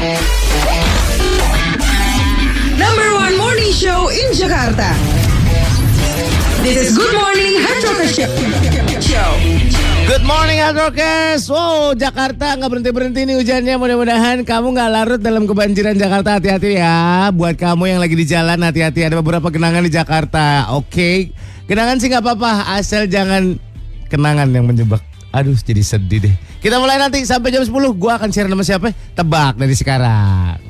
Number one morning show in Jakarta. This is Good Morning Hard Rocker Show. Good morning Hard Rockers. Wow, Jakarta nggak berhenti-berhenti nih hujannya. Mudah-mudahan kamu nggak larut dalam kebanjiran Jakarta. Hati-hati ya. Buat kamu yang lagi di jalan, hati-hati. Ada beberapa kenangan di Jakarta. Oke. Kenangan sih nggak apa-apa. Asal jangan kenangan yang menjebak. Aduh, jadi sedih deh. Kita mulai nanti sampai jam 10. Gua akan share nama siapa? Tebak dari sekarang.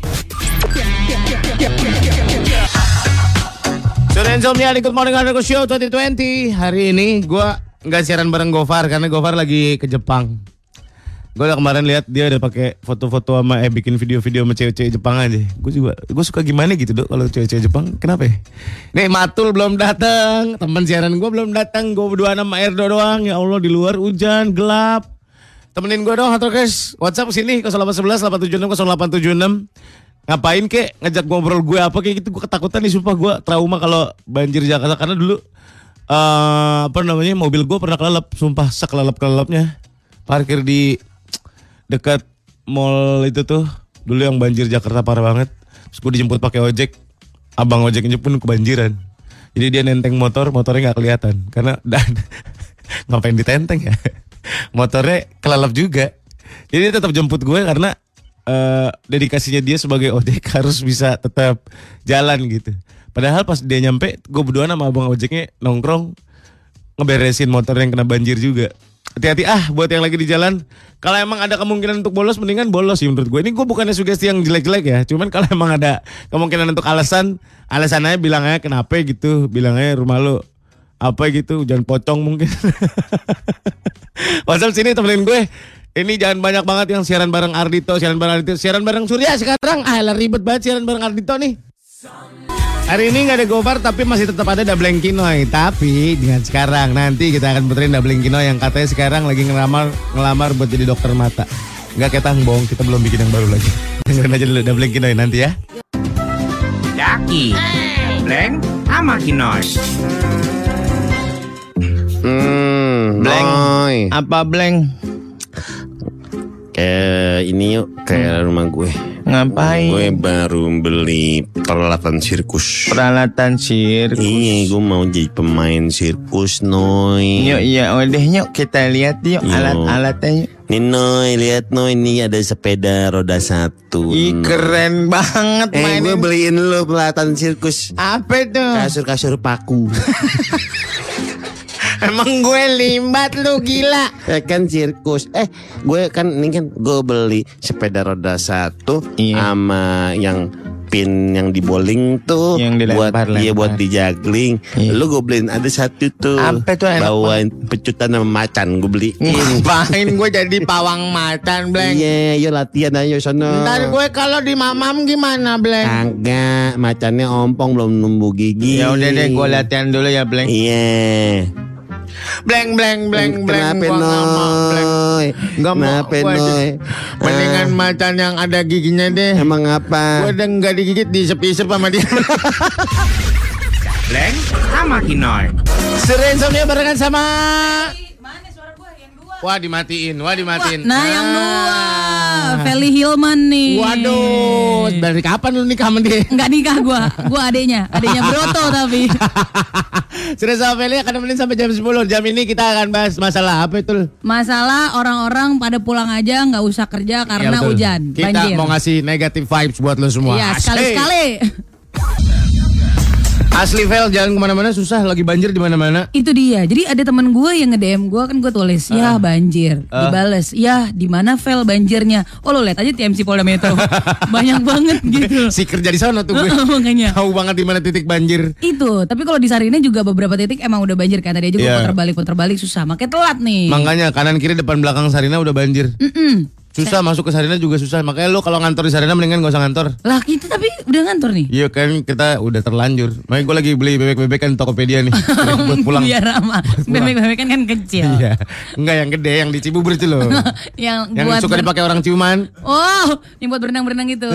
Sudah insomnia di Good Morning Hard Rocker Show 2020. Hari ini gue nggak siaran bareng Gofar karena Gofar lagi ke Jepang. Gue udah kemarin lihat dia udah pakai foto-foto sama bikin video-video sama cewek-cewek Jepang aja. Gue suka gimana gitu dok kalau cewek-cewek Jepang. Kenapa ya? Nih Matul belum datang, teman siaran gue belum datang. Gue berdua sama Erdo doang. Ya Allah di luar hujan gelap. Temenin gue dong Hard Rockers. WhatsApp sini 0811 876 0876. Ngapain kek ngajak ngobrol gue apa kayak gitu. Gue ketakutan nih sumpah, gue trauma kalau banjir Jakarta. Karena dulu mobil gue pernah kelelep. Sumpah sekelelep-kelelapnya. Parkir di dekat mall itu tuh. Dulu yang banjir Jakarta parah banget. Terus gue dijemput pakai ojek. Abang ojeknya pun kebanjiran. Jadi dia nenteng motornya gak kelihatan. Karena ngapain ditenteng ya. Motornya kelelep juga. Jadi dia tetap jemput gue karena dedikasinya dia sebagai ojek harus bisa tetap jalan gitu. Padahal pas dia nyampe, gue berdua sama abang ojeknya nongkrong ngeberesin motor yang kena banjir juga. Hati-hati buat yang lagi di jalan. Kalau emang ada kemungkinan untuk bolos, mendingan bolos sih menurut gue. Ini gue bukannya sugesti yang jelek-jelek ya. Cuman kalau emang ada kemungkinan untuk alasan aja bilang aja kenapa gitu. Bilang aja rumah lo apa gitu, hujan pocong mungkin. WhatsApp sini temenin gue. Ini jangan banyak banget yang siaran bareng Ardito, siaran bareng Surya sekarang. Ribet banget siaran bareng Ardito nih. Hari ini gak ada Gofar tapi masih tetap ada Dableng Kinoy. Tapi dengan sekarang nanti kita akan puterin Dableng Kinoy yang katanya sekarang lagi ngelamar buat jadi dokter mata. Gak ketang bohong, kita belum bikin yang baru lagi. Dengerin aja dulu Dableng Kinoy nanti ya. Daki, Bleng sama Kinoy. Bleng, Apa Bleng? Ini yuk ke rumah gue. Ngapain? Gue baru beli peralatan sirkus. Peralatan sirkus. Iya, gue mau jadi pemain sirkus, Noy. Yuk, yuk kita lihat yuk alat-alatnya yuk. Nih Noy, lihat Noy, ini ada sepeda roda 1. Ih, keren banget mainin. Gue beliin lo peralatan sirkus. Apa tuh? Kasur-kasur paku. Emang gue limbat lu gila. Ya kan sirkus. Gue beli sepeda roda 1 sama yang pin yang di bowling tuh. Yang dilempar. Buat di juggling. Lu gue beliin ada 1 tuh. Apa tuh? Bawain pecutan sama macan gue beli. Ngapain gue jadi pawang macan, Bleng? Iya, yuk latihan ayo sono. Ntar gue kalau di mamam gimana, Bleng? Kagak, macannya ompong belum numbuh gigi. Ya udah deh, gue latihan dulu ya, Bleng. Iya. Bleng. Kenapa Gua Noy? Gak mau. Noy? Mendingan macan yang ada giginya deh. Emang apa? Gue udah gak digigit, diisep-isep sama dia. Bleng sama Kinoy. Sering insomnia barengan sama. Mana suara gue yang 2? Wah dimatiin. Nah yang 2 Feli Hilman nih. Waduh, dari kapan lu nikah sama dia? Enggak nikah gue adeknya Broto tapi. Sudah sama Feli akan nemenin sampai jam 10. Jam ini kita akan bahas masalah apa itu? Masalah orang-orang pada pulang aja nggak usah kerja karena hujan, kita banjir. Mau ngasih negative vibes buat lo semua. Iya, sekali-sekali. Asli Vel, jalan kemana-mana susah, lagi banjir di mana-mana. Itu dia. Jadi ada teman gue yang nge-DM gue, kan gue tulis, ya banjir. Dibales, ya di mana Vel banjirnya? Oh lo lihat aja TMC Polda Metro. Banyak banget gitu. Si kerja di sana tuh gue. Makanya. Tahu banget di mana titik banjir. Itu, tapi kalau di Sarina juga beberapa titik emang udah banjir kan. Tadi aja gue puter balik susah. Makanya telat nih. Makanya kanan kiri depan belakang Sarina udah banjir. Susah masuk ke Sarina juga susah. Makanya lu kalau ngantor di Sarina mendingan gak usah ngantor. Lah kita tapi udah ngantor nih. Iya kan kita udah terlanjur. Makanya gue lagi beli bebek-bebek kan Tokopedia nih. Buat pulang. Biar ramah. Bebek-bebek kan kecil. Iya. Enggak yang gede yang di Cibubur itu loh. yang suka dipakai orang ciuman. Oh, yang buat berenang-berenang gitu.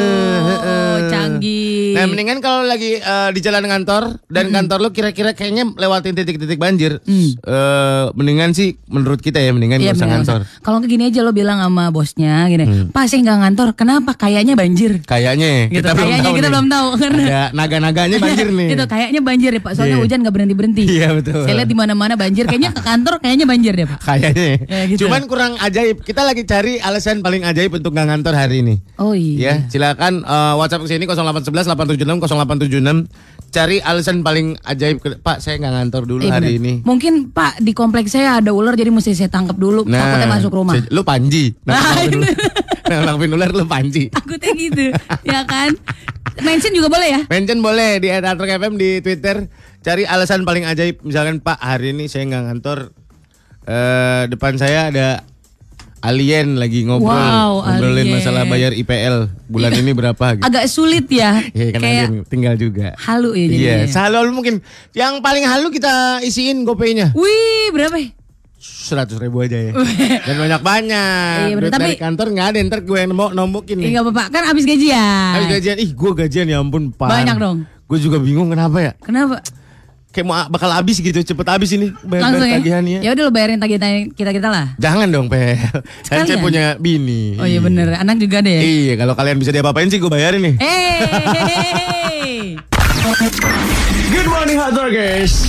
Canggih. Nah mendingan kalau lagi di jalan kantor dan kantor lu kira-kira kayaknya lewatin titik-titik banjir. Mendingan sih menurut kita ya mendingan gak usah ngantor. Kalau kayak gini aja lo bilang sama sama bosnya gini. Pak saya nggak ngantor, kenapa? Kayaknya banjir. Kayaknya Gitu. kita belum Kayaknya tahu kita nih. belum tahu karena Ada naga-naganya banjir nih. Gitu, kayaknya banjir ya Pak. Soalnya Iya. hujan nggak berhenti. Iya, betul. Saya lihat di mana-mana banjir. Kayaknya ke kantor kayaknya banjir deh Pak. Kayaknya. Ya, gitu. Cuman kurang ajaib. Kita lagi cari alasan paling ajaib untuk nggak ngantor hari ini. Oh iya. Ya, silakan WhatsApp ke sini 0811 876 0876. Cari alasan paling ajaib. Pak, saya nggak ngantor dulu hari bener. ini. Mungkin Pak di kompleks saya ada ular jadi mesti saya tangkap dulu. Takutnya masuk rumah. Lu Panji. Nangkepin ular lu Panji. Takutnya gitu, ya kan? Mention juga boleh ya? Mention boleh di @atrok_fm di Twitter. Cari alasan paling ajaib. Misalkan Pak, hari ini saya nggak ngantor. Depan saya ada alien lagi ngobrolin alien. masalah bayar IPL bulan ini berapa gitu. Agak sulit ya. Iya kan Kayak alien tinggal juga. halu ya Iya, jadinya. selalu mungkin. Yang paling halu kita isiin GoPay-nya. Wih, berapa ya? 100.000 aja ya. Dan banyak-banyak. Iya, bener. Duit dari Tapi- kantor nggak ada, ntar gue yang nombokin nih. Enggak apa-apa, kan habis gajian. Habis gajian, gue gajian ya ampun Pak. Banyak dong. Gue juga bingung kenapa ya. Kenapa? Kayak mau bakal habis gitu, cepet habis ini Langsung ya? tagihannya. Ya udah lo bayarin tagihan kita lah. Jangan dong Pel. Kan saya Sekalian. punya bini. Oh iya bener, anak juga ada ya. Iya, kalau kalian bisa diapa-apain sih gue bayarin nih. Hey. Good morning Hardcore guys.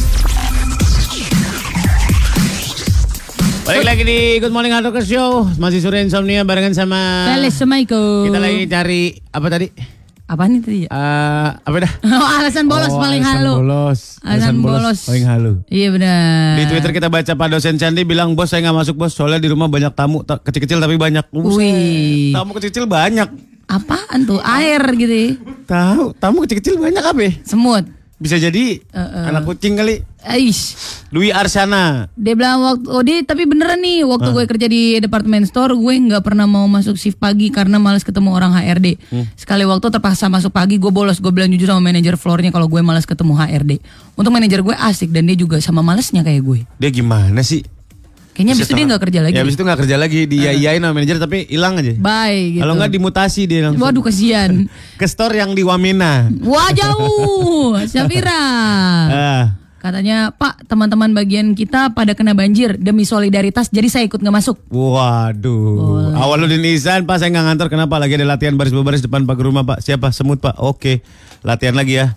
Balik lagi di Good Morning Hardcore Show. Masih Surya Insomnia barengan sama Assalamualaikum. kita lagi cari apa tadi? Apa nih tadi ya? Apa dah? Oh, alasan bolos paling halu. Alasan bolos paling halu. Iya benar. Di Twitter kita baca Pak dosen Candi bilang, bos saya nggak masuk bos, soalnya di rumah banyak tamu kecil-kecil tapi banyak. Wih. Tamu kecil-kecil banyak. Apaan tuh? Air gitu ya. Tamu kecil-kecil banyak apa? Ya? Semut. Bisa jadi anak kucing kali. Aish. Dwi Arsana. Dia bilang dia tapi beneran nih waktu gue kerja di departemen store gue nggak pernah mau masuk shift pagi karena malas ketemu orang HRD. Sekali waktu terpaksa masuk pagi gue bolos, gue bilang jujur sama manajer floornya kalau gue malas ketemu HRD. Untuk manajer gue asik dan dia juga sama malesnya kayak gue. Dia gimana sih? Kayaknya abis itu dia nggak kerja lagi. Ya abis itu nggak kerja lagi, dia iyain sama manajer tapi hilang aja. Bye gitu. Kalau nggak dimutasi dia langsung. Waduh kasihan. Ke store yang di Wamena. Wah jauh, Syafira. Katanya Pak teman-teman bagian kita pada kena banjir demi solidaritas jadi saya ikut nggak masuk. Waduh. Awaludin Ihsan, Pak saya nggak ngantor kenapa? Lagi ada latihan baris-baris depan pagar rumah Pak. Siapa? Semut Pak. Oke, latihan lagi ya.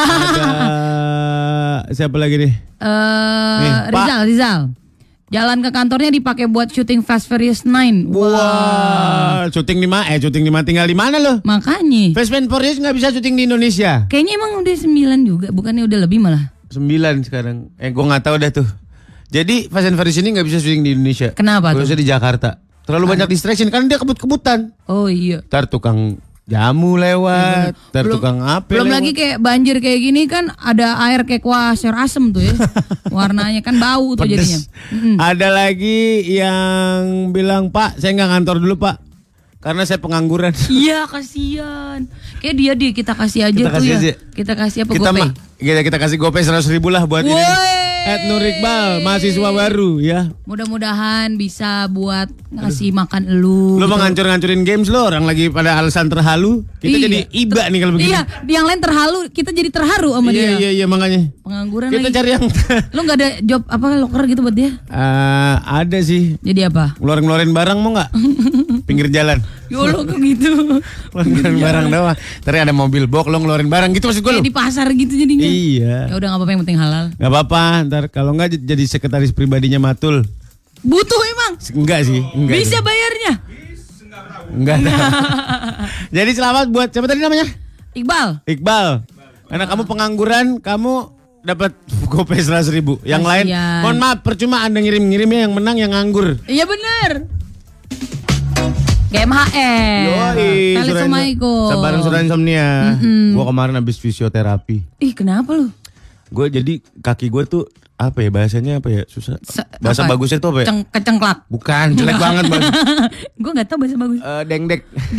Ada siapa lagi nih? Rizal. Jalan ke kantornya dipakai buat syuting Fast Furious 9. Wah, syuting di mana? Syuting di mana? Tinggal di mana lo? Makanya. Fast and Furious nggak bisa syuting di Indonesia. Kayaknya emang udah 9 juga, bukannya udah lebih malah. 9 sekarang. Gue nggak tahu dah tuh. Jadi Fast and Furious ini nggak bisa syuting di Indonesia. Kenapa tuh? Harusnya di Jakarta. Terlalu banyak distraction karena dia kebut-kebutan. Oh iya. Ntar tukang jamu lewat, ntar tukang apa Belum lewat. lagi kayak banjir kayak gini kan ada air kayak kuah sayur asem tuh ya. Warnanya kan bau tuh Pedes. jadinya. Ada lagi yang bilang, Pak saya nggak ngantor dulu Pak karena saya pengangguran. Iya kasihan. Kayak dia kita kasih aja Kita tuh kasih ya. aja. Kita kasih apa Kita GoPay? mah kita kasih GoPay 100.000 lah buat ini. Nur Iqbal, mahasiswa baru ya. Mudah-mudahan bisa buat ngasih makan elu. Lu gitu. mau ngancur-ngancurin games lo, orang lagi pada alasan terhalu. Kita Iya. jadi iba nih kalau begini. Iya, yang lain terhalu, kita jadi terharu sama dia. Iya makanya. Pengangguran Kita lagi. cari yang Lu nggak ada job apa loker gitu buat dia? ada sih. Jadi apa? Ngeluarin barang mau nggak? Pinggir jalan. Yolo kok gitu. Ngeluarin barang doang. Tadi ada mobil box lo ngeluarin barang gitu maksud gue lo. Kayak di pasar gitu jadinya. Iya. Ya udah nggak apa-apa yang penting halal. Gak apa-apa, ntar kalau enggak jadi sekretaris pribadinya Matul. Butuh emang. Enggak sih, enggak. Bisa bayarnya. Enggak. Jadi selamat buat siapa tadi namanya? Iqbal. Karena kamu pengangguran, kamu dapat GoPay 100.000. Yang lain, Kasian. mohon maaf, percuma Anda ngirim-ngirimnya, yang menang yang nganggur. Iya benar. GMHR. Assalamualaikum. Sabaran Surya Insomnia. Gua kemarin habis fisioterapi. Ih kenapa lu? Gue jadi kaki gue tuh apa ya bahasanya apa ya susah. Bahasa apa? bagusnya tuh apa ya? Kecengklak. Bukan, jelek banget bang. Gue nggak tahu bahasa bagus. Dengdek.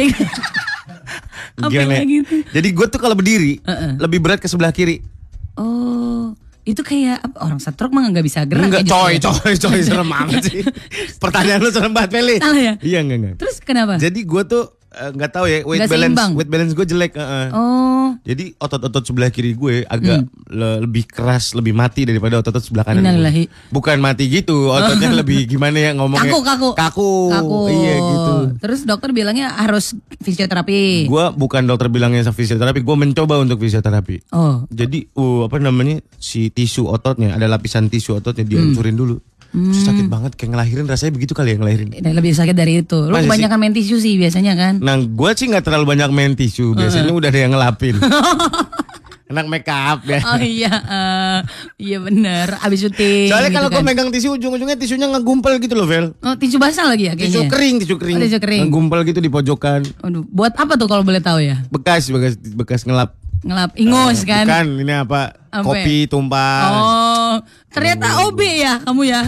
Apa Gimana ya? lagi itu? Jadi gue tuh kalau berdiri lebih berat ke sebelah kiri. Oh, itu kayak apa? Orang stroke mah nggak bisa gerak. Enggak, ya, justru. coy serem banget sih. Pertanyaan lu serem banget, Peli. Salah ya? Iya enggak. Terus kenapa? Jadi gue tuh nggak tahu ya Nggak seimbang. weight balance gue jelek. Oh. Jadi otot-otot sebelah kiri gue agak lebih keras, lebih mati daripada otot-otot sebelah kanan. Innalillahi. Bukan mati gitu, ototnya lebih gimana ya ngomongnya? Kaku. Iya gitu. Terus dokter bilangnya harus fisioterapi. Gue bukan dokter bilangnya fisioterapi, gue mencoba untuk fisioterapi. Oh. Jadi si tisu ototnya, ada lapisan tisu ototnya dihancurin dulu. Terus sakit banget, kayak ngelahirin rasanya begitu kali ya ngelahirin. Lebih sakit dari itu. Lu kebanyakan main tisu sih biasanya kan? Nah gue sih gak terlalu banyak main tisu, biasanya udah ada yang ngelapin. Anak make up ya. Oh iya, iya bener. Abis syuting. Soalnya gitu kalau kan. gue megang tisu ujung-ujungnya tisunya ngegumpel gitu loh, Vel. Oh tisu basah lagi ya kayaknya? Tisu kering. Oh, tisu kering. Ngegumpel gitu di pojokan. Aduh, buat apa tuh kalau boleh tahu ya? Bekas ngelap. Ngelap ingus kan? Bukan, ini apa? Kopi tumpah. Oh, ternyata OB ya kamu ya?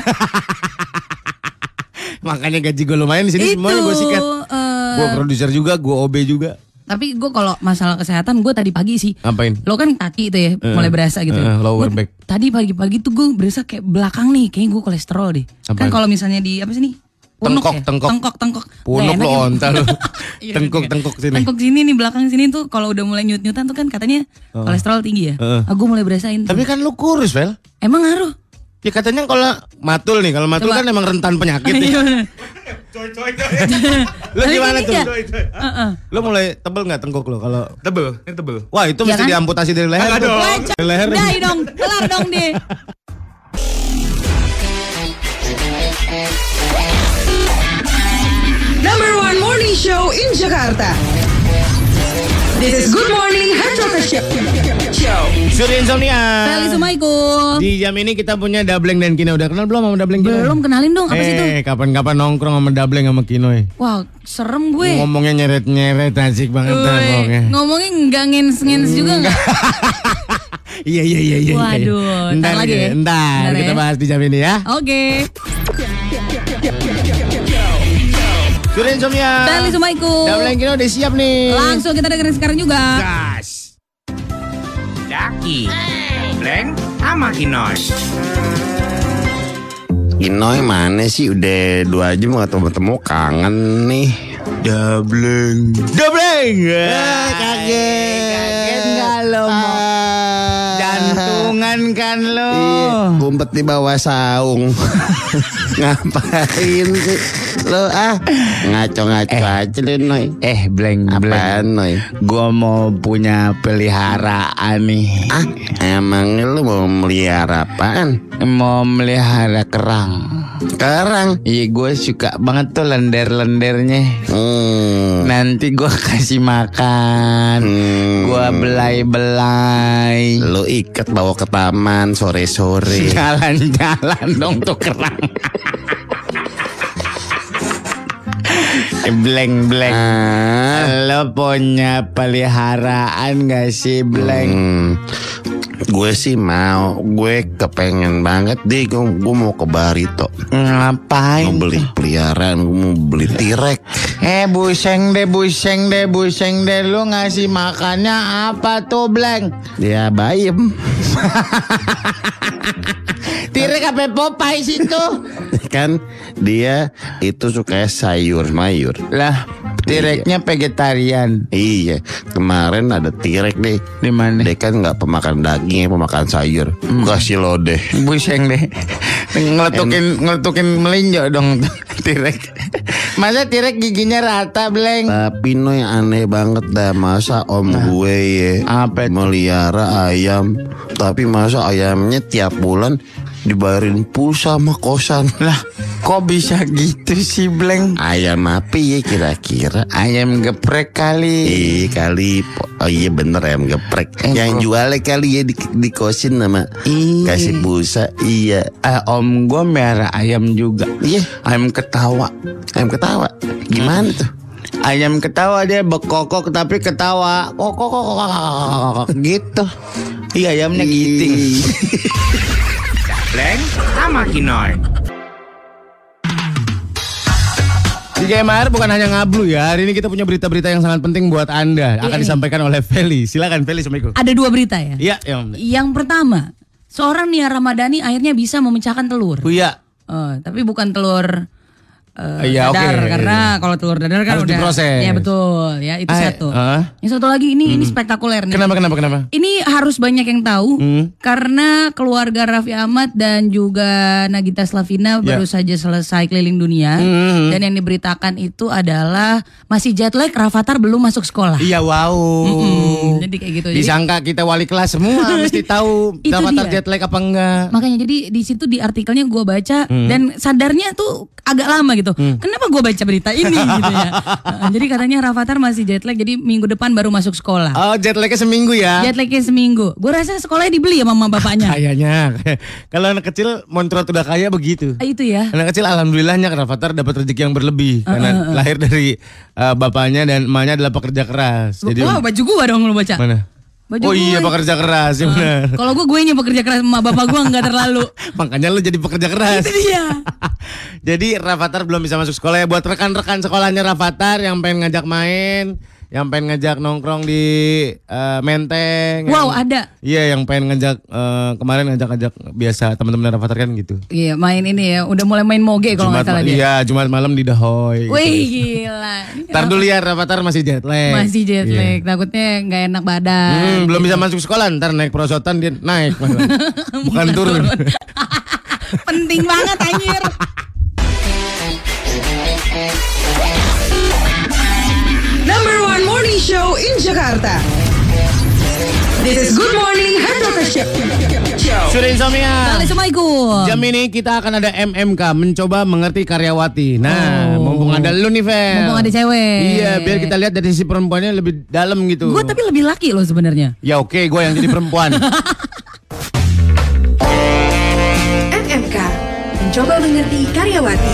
Makanya gaji gue lumayan di sini semuanya gue sikat. Gue produser juga, gue OB juga. Tapi gue kalau masalah kesehatan gue tadi pagi sih. Ngapain? Lo kan kaki tuh ya mulai berasa gitu. Lower back. Tadi pagi-pagi tuh gue berasa kayak belakang nih, kayaknya gue kolesterol deh. Apaan? Kan kalau misalnya di apa sih nih? Tengkok. Punuk lo onta lo. Tengkok sini. Tengkok sini nih, belakang sini tuh kalau udah mulai nyut-nyutan tuh kan katanya kolesterol tinggi ya. Aku mulai berasain. Tapi kan lu kurus, Vel. Emang ngaruh? Ya katanya kalau matul kan emang rentan penyakit. Iya. Lu gimana tuh? Lu mulai tebel nggak tengkuk lo kalau Tebel, ini tebel. Wah itu Ya mesti kan? diamputasi dari leher. Dari leher. Dai dong, kelar dong deh. Number one morning show in Jakarta. This is Good Morning Hard Show. Surya Insomnia. Feli Sumaikum. Di jam ini kita punya Dableng dan Kino. Udah kenal belum sama Dableng Kino? Belum, kenalin dong apa sih itu? Kapan-kapan nongkrong sama Dableng sama Kino. Wow, serem gue. Ngomongnya nyeret-nyeret, asik banget ngomongnya. Ngomongnya nggak ngens-ngens juga nggak? Iya. Waduh, ntar lagi ya. Ntar kita bahas di jam ini ya. Oke. Surya Insomnia. Feli Sumaikum. Dableng Kino udah siap nih. Langsung kita dengerin sekarang juga. Gas. Daki. Bleng sama Kinoy. Kinoy mana sih? Udah 2 jam gak ketemu, kangen nih. Dableng. Kaget nggak lo? Jantungan kan lo. Iya, ngumpet di bawah saung. Ngapain sih lo ngaco-ngaco aja lo, Noy. Bleng. Apaan, Noy? Gua mau punya peliharaan nih. Emang lu mau melihara apaan? Mau melihara kerang. Kerang? Iya, gue suka banget tuh lender-lendernya. Nanti gue kasih makan. Gue belai-belai. Lu ikat bawa ke taman sore-sore. Jalan-jalan dong tuh kerang. Bleng. Lo punya peliharaan gak sih, Bleng? Gue sih mau. Gue kepengen banget deh. Gue mau ke Barito. Ngapain? Mau beli peliharaan. Gue mau beli tirek. Buseng deh. Lu ngasih makannya apa tuh, Bleng? Ya bayem. Tirek apa Popeye situ? Kan dia itu suka sayur mayur. Lah, tireknya vegetarian. Iya, kemarin ada tirek deh. Di mana? Dia kan nggak pemakan daging, pemakan sayur. Kasih lo deh. Buseng deh. Ngeletukin melinjo dong tirek. Masa tirek giginya rata, Bleng? Tapi Noy aneh banget dah. Masa om gue ya Apa itu? melihara ayam, tapi masa ayamnya tiap bulan dibayarin pulsa sama kosan. Lah, kok bisa gitu sih, Bleng? Ayam apa ya kira-kira? Ayam geprek kali. Kali. Oh iya bener ayam geprek. Yang jualnya kali ya di kosin nama kasih pulsa. Iya. Om gue merah ayam juga. Iya. Ayam ketawa. Ayam ketawa. Gimana tuh? Ayam ketawa dia bekokok tapi ketawa. Kokok gitu. Iya, ayamnya giting. Bleng sama Kinoy. Di GMR bukan hanya ngablu ya. Hari ini kita punya berita-berita yang sangat penting buat Anda. Akan disampaikan oleh Feli. Silakan Feli, Assalamualaikum. Ada 2 berita ya. Iya, Yang pertama, seorang Nia Ramadhani akhirnya bisa memecahkan telur. Buya. Tapi bukan telur Iya, dadar oke. karena kalau telur dadar kan Harus udah diproses. ya betul ya itu satu. Yang satu lagi ini spektakuler nih. Kenapa? Ini harus banyak yang tahu karena keluarga Raffi Ahmad dan juga Nagita Slavina baru saja selesai keliling dunia dan yang diberitakan itu adalah masih jet lag, Rafathar belum masuk sekolah. Iya, wow. Jadi kayak gitu. Disangka kita wali kelas semua mesti tahu Itu Rafathar dia. jet lag apa enggak. Makanya jadi di situ di artikelnya gue baca dan sadarnya tuh agak lama gitu. Kenapa gue baca berita ini gitu ya. Jadi katanya Rafathar masih jet lag jadi minggu depan baru masuk sekolah. Oh, jet lagnya seminggu ya. Jet lagnya seminggu. Gue rasa sekolahnya dibeli ya mama bapaknya. Kayaknya. Kalau anak kecil montrat udah kaya begitu. Itu ya. Anak kecil alhamdulillahnya Rafathar dapat rezeki yang berlebih karena lahir dari bapaknya dan emaknya adalah pekerja keras. Jadi Wah baju gue dong lu baca. mana? Baju Oh iya, gue. pekerja keras ya benar. Kalau gue nya pekerja keras sama bapak gue nggak terlalu. Makanya lu jadi pekerja keras. Itu dia. Jadi Rafathar belum bisa masuk sekolah ya. Buat rekan-rekan sekolahnya Rafathar yang pengen ngajak main, yang pengen ngajak nongkrong di Menteng. Wow, yang- ada. Iya, yang pengen ngajak kemarin ngajak biasa teman-teman Rafathar kan gitu. Iya main ini ya. Udah mulai main moge kalau nggak salah dia. Iya, Jumat malam di Dahoy. Wih Gitu. gila. Ntar dulu ya Rafathar masih jet lag. Masih jet Iya. lag. Takutnya nggak enak badan. Belum bisa masuk sekolah, ntar naik perosotan dia naik malah. Bukan turun. Penting banget anjir. Number one morning show in Jakarta. This is Good Morning Hard Rocker Show. Sudah insomnia. Assalamualaikum. Jam ini kita akan ada MMK mencoba mengerti karyawati. Nah, mumpung ada lu nih, Vel. Mumpung ada cewek. Iya, biar kita lihat dari sisi perempuannya lebih dalam gitu. Gue tapi lebih laki loh sebenarnya. Ya oke, gue yang jadi perempuan. MMK mencoba mengerti karyawati.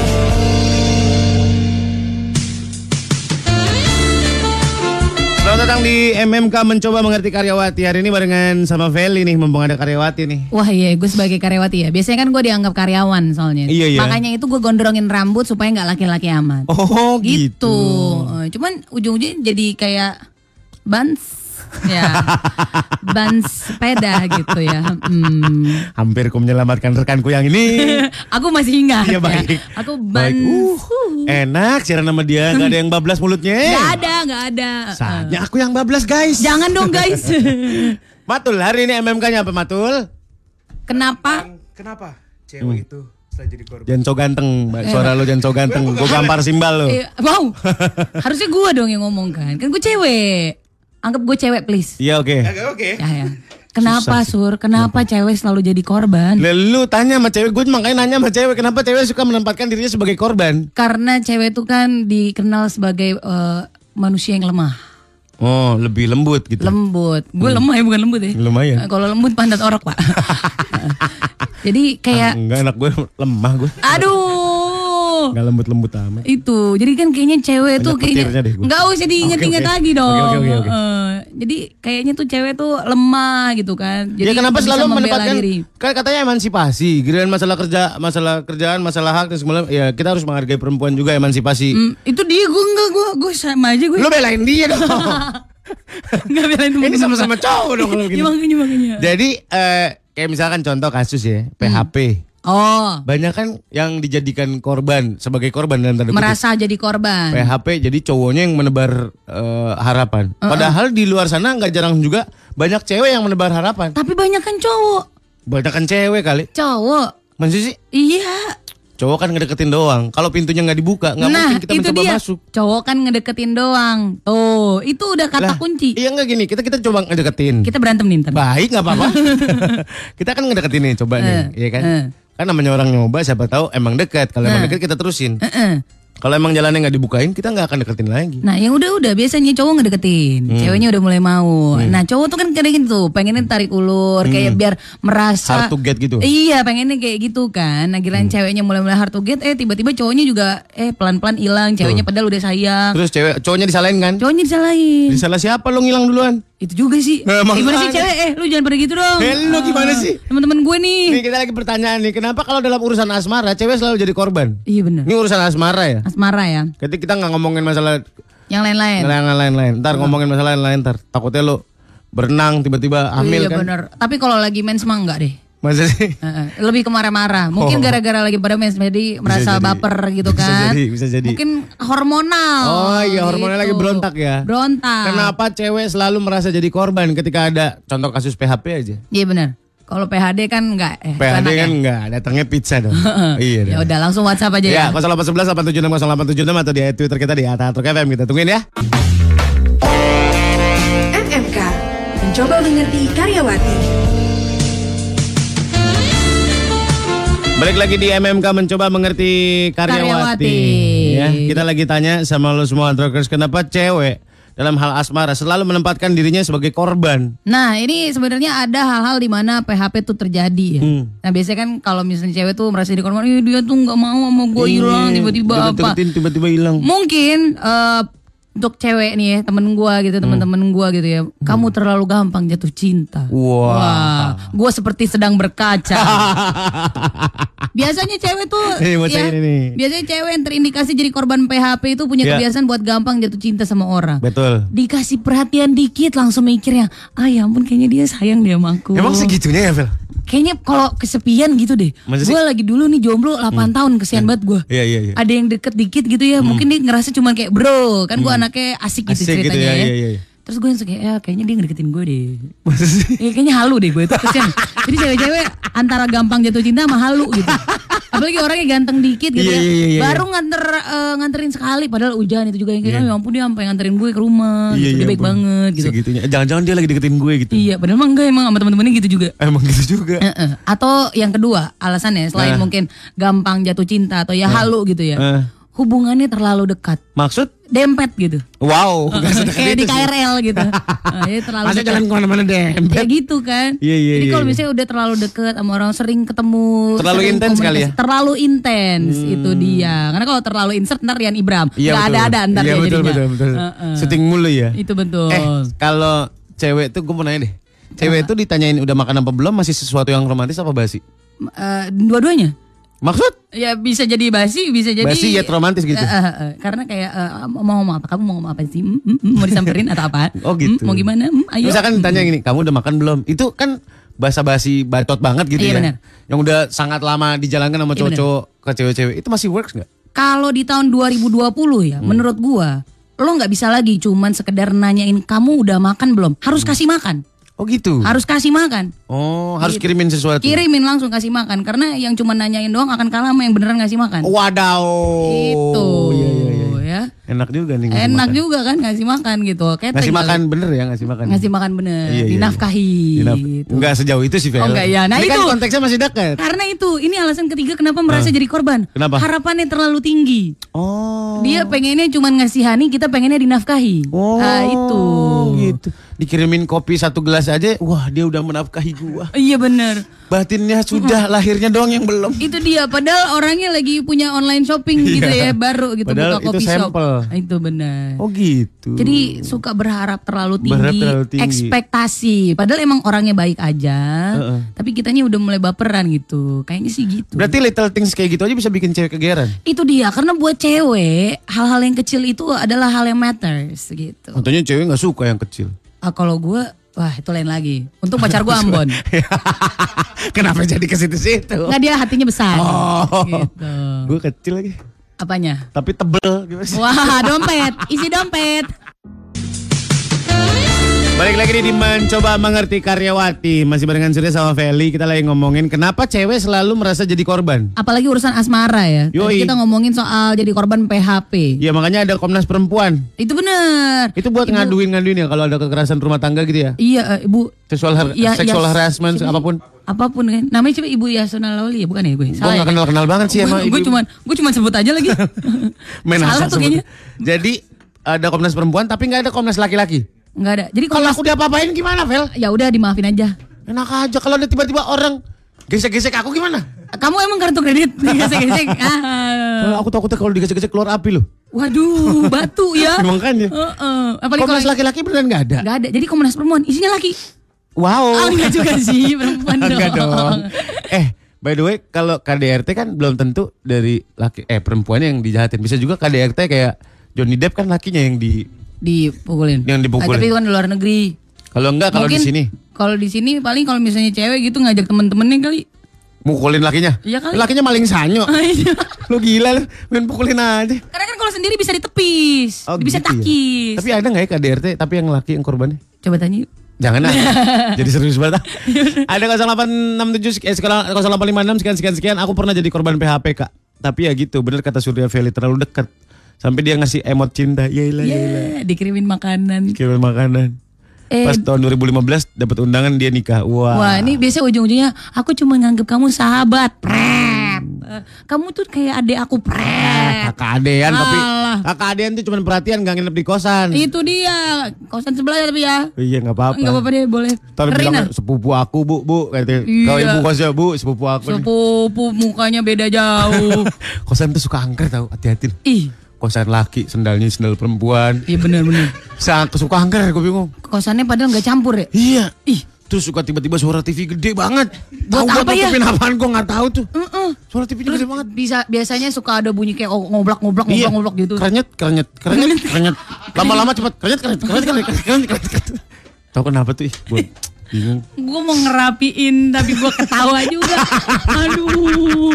Selamat datang di MMK mencoba mengerti karyawati. Hari ini barengan sama Feli nih, mumpung ada karyawati nih. Wah iya, gue sebagai karyawati ya. Biasanya kan gue dianggap karyawan soalnya. Iya. Makanya itu gue gondrongin rambut supaya nggak laki-laki amat. Oh gitu. Cuman ujung-ujungnya jadi kayak bans. Ya, ban sepeda gitu ya. Hampir ku menyelamatkan rekanku yang ini. Aku masih ingat. Iya, ya. baik. Aku ban. Enak siaran sama dia, nggak ada yang bablas mulutnya. Nggak ada. Saatnya aku yang bablas guys. Jangan dong guys. Matul, hari ini MMK-nya apa Matul? Kenapa? Kenapa cewek itu setelah jadi korban? Jangan so ganteng, suara lo jangan so ganteng. Gue gampar simbal lo. Wow, harusnya gue dong yang ngomong kan gue cewek. Anggap gue cewek please. Iya oke. Oke. Ya. Kenapa Sur? Kenapa cewek selalu jadi korban? Lu tanya sama cewek, gue makanya nanya sama cewek, kenapa cewek suka menempatkan dirinya sebagai korban? Karena cewek itu kan dikenal sebagai manusia yang lemah. Oh, lebih lembut gitu. Lembut. Gue lemah ya bukan lembut ya. Lumayan. Kalau lembut pantat orok pak. Jadi kayak, Enggak, anak gue lemah gue. aduh. Enggak lembut-lembut amat. Itu, jadi kan kayaknya cewek tuh petirnya kayaknya deh gua. nggak usah diinget-inget Oke. lagi dong. Oke. Jadi kayaknya tuh cewek tuh lemah gitu kan. Jadi Ya kenapa bisa selalu membela menempatkan diri. kan katanya emansipasi, giliran masalah kerjaan, masalah hak dan semua ya kita harus menghargai perempuan juga emansipasi. Itu dia gue sama aja gue. Lu belain dia dong. Nggak belain temen Ini gue. sama-sama cowok dong kalau Iya, gini. makanya. Jadi kayak misalkan contoh kasus ya, PHP. Oh, Banyak kan yang dijadikan korban sebagai korban dalam tanda kutip. merasa jadi korban. PHP jadi cowoknya yang menebar harapan. Padahal di luar sana nggak jarang juga banyak cewek yang menebar harapan. Tapi banyak kan cowok. Banyak kan cewek kali. Cowok. Maksudnya sih Iya. cowok kan ngedeketin doang. Kalau pintunya nggak dibuka nggak Nah, mungkin kita itu mencoba dia. masuk. Cowok kan ngedeketin doang. Tuh, itu udah kata Lah, kunci. Iya nggak gini, kita coba ngedeketin. Kita berantem nih ntar. Baik nggak apa-apa. Kita kan ngedeketin nih, coba nih, iya kan? Kan namanya orang nyoba, siapa tahu emang dekat. Kalau emang dekat kita terusin. Kalau emang jalannya nggak dibukain, kita nggak akan deketin lagi. Nah yang udah biasanya cowok ngedeketin, ceweknya udah mulai mau. Nah cowok tuh kan kayak gitu, pengennya tarik ulur, kayak biar merasa Hard to get gitu. Iya pengennya kayak gitu kan. Nah giliran ceweknya mulai hard to get, tiba-tiba cowoknya juga pelan-pelan hilang, ceweknya padahal udah sayang. Terus cowoknya disalahin kan? Cowoknya disalahin. Disalah siapa lo ngilang duluan? Itu juga sih. Nah, Gimana sih makanya. cewek? Lu jangan pada gitu dong. Lu gimana sih? Teman-teman gue nih. Nih kita lagi pertanyaan nih, kenapa kalau dalam urusan asmara cewek selalu jadi korban? Iya bener. Ini urusan asmara ya? Asmara ya. Ketika kita nggak ngomongin masalah Yang lain-lain. yang lain-lain, ntar ngomongin masalah lain-lain ntar takutnya lo berenang tiba-tiba hamil Iya kan? bener. Tapi kalau lagi mens mah enggak deh. Masa sih? Lebih ke marah-marah. Mungkin gara-gara lagi pada mens, jadi merasa jadi. baper gitu kan. Bisa jadi. Mungkin hormonal. Oh iya, hormonnya lagi berontak ya. Berontak. Kenapa cewek selalu merasa jadi korban ketika ada contoh kasus PHP aja? Iya benar. Kalau PHD kan enggak PHD kan enggak, datangnya pizza dong. Iya. Ya udah langsung WhatsApp aja ya. Ya, 0811 876 0876 atau di Twitter kita di @FM kita tungguin ya. MMK mencoba mengerti karyawati. Balik lagi di MMK mencoba mengerti karyawati. Ya, kita lagi tanya sama lo semua Antrokers, kenapa cewek dalam hal asmara selalu menempatkan dirinya sebagai korban? Nah ini sebenarnya ada hal-hal di mana PHP tuh terjadi ya. Nah biasanya kan kalau misalnya cewek tuh merasa jadi korban, dia tuh nggak mau sama gue hilang tiba-tiba apa? Tiba-tiba hilang. Mungkin untuk cewek nih ya, temen gue gitu, teman-teman gue gitu ya, kamu terlalu gampang jatuh cinta. Wah. Gue seperti sedang berkaca. Biasanya cewek tuh, biasanya cewek yang terindikasi jadi korban PHP itu punya kebiasaan buat gampang jatuh cinta sama orang. Betul. Dikasih perhatian dikit langsung mikirnya, ya ampun kayaknya dia sayang deh sama aku. Emang segitunya ya, Vel? Kayaknya kalau kesepian gitu deh. Gue lagi dulu nih jomblo 8 tahun, kesian banget gue. Iya. Ada yang deket dikit gitu ya, mungkin dia ngerasa cuma kayak bro, kan gue anaknya asik gitu ceritanya gitu ya. Iya. Terus gue langsung kayak, kayaknya dia ngedeketin gue deh. Masa sih? Kayaknya halu deh gue itu kesian. Jadi cewek-cewek antara gampang jatuh cinta sama halu gitu. Apalagi orangnya ganteng dikit gitu ya. Baru nganterin sekali, padahal hujan itu juga yang kayak, ya ampun dia sampai nganterin gue ke rumah. Gitu. Dia baik banget gitu. Segitunya. Jangan-jangan dia lagi deketin gue gitu. Iya, padahal emang enggak, emang sama temen-temennya gitu juga. Emang gitu juga. Atau yang kedua alasannya selain mungkin gampang jatuh cinta atau ya halu gitu ya. Hubungannya terlalu dekat. Maksud? Dempet gitu. Wow. Kayak di KRL gitu. Jadi terlalu masa dekat. jalan kemana-mana dempet. Kayak gitu kan. Iya. Jadi kalau misalnya udah terlalu deket sama orang, sering ketemu, terlalu sering intens kali ya. Terlalu intens itu dia. Karena kalau terlalu insert ntar Rian Ibram. Iya, Gak ada ntar iya, dia jadinya. betul. Syuting mulu ya. Itu betul. Kalau cewek tuh gue mau nanya deh. Cewek tuh ditanyain udah makan apa belum, masih sesuatu yang romantis apa basi? Dua-duanya. Maksud? Ya bisa jadi basi, bisa jadi basi ya romantis gitu. Karena kayak mau ngomong apa? Kamu mau ngomong apa sih? Mau disamperin atau apa? Oh gitu. Mau gimana? Ayo. Misalkan ditanya gini, kamu udah makan belum? Itu kan basa-basi bacot banget gitu ya. Benar. Yang udah sangat lama dijalankan sama cowok-cowok ke cewek-cewek. Itu masih works gak? Kalau di tahun 2020 ya, menurut gua, lo nggak bisa lagi cuman sekedar nanyain kamu udah makan belum? Harus kasih makan. Oh gitu. Harus kasih makan. Oh, harus kirimin sesuatu. Kirimin langsung kasih makan, karena yang cuma nanyain doang akan kalah sama yang beneran ngasih makan. Wadaw. Itu. Iya. Ya. Enak juga nih. Enak juga kan ngasih makan gitu. Ngasih makan bener ya, ngasih makan. Ngasih makan bener. Iya. Dinafkahi. Gitu. Enggak sejauh itu sih, Vel. Oh enggak ya. Nah ini itu kan konteksnya masih dekat. Karena ini alasan ketiga kenapa merasa jadi korban. Kenapa? Harapannya terlalu tinggi. Oh. Dia pengennya cuma ngasihani, kita pengennya dinafkahi. Oh. Itu. Gitu. Dikirimin kopi 1 gelas aja, wah dia udah menafkahi gua. Iya bener. Batinnya sudah, lahirnya doang yang belum. Itu dia, padahal orangnya lagi punya online shopping gitu ya, baru gitu, padahal buka kopi itu shop. sampel. Itu benar. Oh gitu. Jadi suka berharap terlalu tinggi, ekspektasi. Padahal emang orangnya baik aja, tapi kitanya udah mulai baperan gitu. Kayaknya sih gitu. Berarti little things kayak gitu aja bisa bikin cewek kegeeran. Itu dia, karena buat cewek hal-hal yang kecil itu adalah hal yang matters gitu. Contohnya cewek nggak suka yang kecil. Kalau gue, wah itu lain lagi. Untuk pacar gue Ambon. Kenapa jadi ke situ-situ? Nggak, dia hatinya besar. Oh. Gitu. Gue kecil lagi. Apanya? Tapi tebel. Gimana sih? Wah, dompet, isi dompet. Balik lagi nih di Mencoba Mengerti Karyawati. Masih barengan Surya sama Feli. Kita lagi ngomongin kenapa cewek selalu merasa jadi korban. Apalagi urusan asmara ya. Tadi kita ngomongin soal jadi korban PHP. Ya makanya ada Komnas Perempuan. Itu benar. Itu buat ngaduin ya kalau ada kekerasan rumah tangga gitu ya. Iya, Ibu. Seksual harassment apapun. Apapun kan. Namanya coba Ibu Yasona Lawli ya, bukan ya gue? Gue gak kenal banget sih sama Ibu. Gue cuma sebut aja lagi. Salah tuh kayaknya. Jadi ada Komnas Perempuan tapi gak ada Komnas laki-laki. Enggak ada. Jadi kalau aku diapa-apain gimana, Vel? Ya udah dimaafin aja. Enak aja kalau ada tiba-tiba orang gesek-gesek aku gimana? Kamu emang kartu kredit digesek-gesek? Aku takutnya kalau digesek-gesek keluar api loh. Waduh, batu ya. Makanya. Komnas laki-laki beneran gak ada? Gak ada. Jadi Komnas Perempuan isinya laki. Wow. Enggak juga sih, perempuan dong. Enggak dong. By the way, kalau KDRT kan belum tentu dari perempuan yang dijahatin. Bisa juga KDRT kayak Johnny Depp kan lakinya yang dipukulin. Tapi itu kan di luar negeri. Kalau enggak, kalau di Mungkin sini Kalau di sini paling kalau misalnya cewek gitu ngajak temen-temennya kali. mukulin lakinya. Iya kali. Lakinya maling sanyo. Iya. Lu gila lu, main pukulin aja. Karena kan kalau sendiri bisa ditepis, bisa gitu ya? takis. Tapi ada nggak ya KDRT tapi yang laki yang korbannya? Coba tanya yuk. Jangan lah. Jadi serius banget. Ada 0867 0856 sekian. Aku pernah jadi korban PHP, Kak. Tapi ya gitu, bener kata Surya Feli, terlalu dekat. Sampai dia ngasih emot cinta. Yaelah. Dikirimin makanan. Kirim makanan. Pas tahun 2015 dapat undangan dia nikah. Wah, ini biasa ujung-ujungnya aku cuma nganggep kamu sahabat. Pret. Kamu tuh kayak adik aku. Pret. Kakak adean tapi Alah. kakak adean tuh cuma perhatian gak nginep di kosan. Itu dia. Kosan sebelah ya tapi ya. Iya nggak apa-apa. Enggak apa-apa deh, boleh. Ntar bilang Rina. sepupu aku bu katanya. Iya. Kau ibu kosnya bu sepupu aku. nih. Sepupu mukanya beda jauh. Kosan tuh suka angker tau, hati-hati. Ih, Kosan laki, sendalnya sendal perempuan. iya benar-benar. Suka angker, gue bingung. Kosannya padahal nggak campur ya. Iya. Ih, Terus suka tiba-tiba suara TV gede banget. Buat Tahu apa ya? nutupin apaan gue nggak tahu tuh. Suara TV-nya terus gede banget. biasanya suka ada bunyi kayak ngoblak gitu. Krenyet. Lama-lama cepet krenyet. Tahu kenapa tuh? Gue bingung. Gue mau ngerapiin tapi gue ketawa juga. Aduh.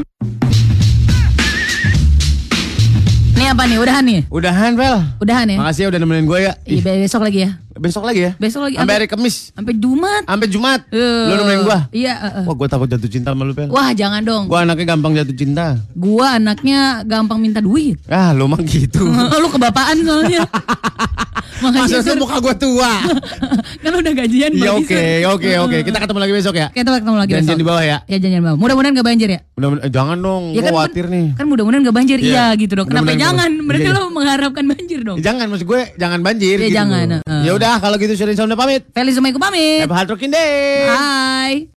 Ini apa nih? Udahan nih? Udahan, Vel. Udahan ya? Makasih ya udah nemenin gue ya. Iya, besok lagi ya. Besok lagi ya? Besok lagi. Sampai hari Kamis. Sampai Jumat. Sampai Jumat. Lu nemenin gue. Iya. Wah, gue takut jatuh cinta sama lu, Vel. Wah, jangan dong. Gue anaknya gampang jatuh cinta. Gua anaknya gampang minta duit. Ah, lu mah gitu. Lu kebapaan soalnya. Masa Sur. sih muka gue tua? Kan udah gajian. Iya, bagi, Sur. oke. Kita ketemu lagi besok ya. Kita ketemu lagi Janjian besok. di bawah ya. Ya janjian di bawah. Mudah-mudahan gak banjir ya. Jangan dong, Ya gue khawatir nih. Kan mudah-mudahan gak banjir. Iya. Iya gitu dong. Kenapa Mudah-mudahan jangan? gak- Berarti iya, lo mengharapkan banjir dong. Jangan, maksud gue jangan banjir. Ya, gitu. jangan, Ya udah, kalau gitu Sherine Sound pamit. Feli Sumaiku pamit. Have a hard working day. Bye.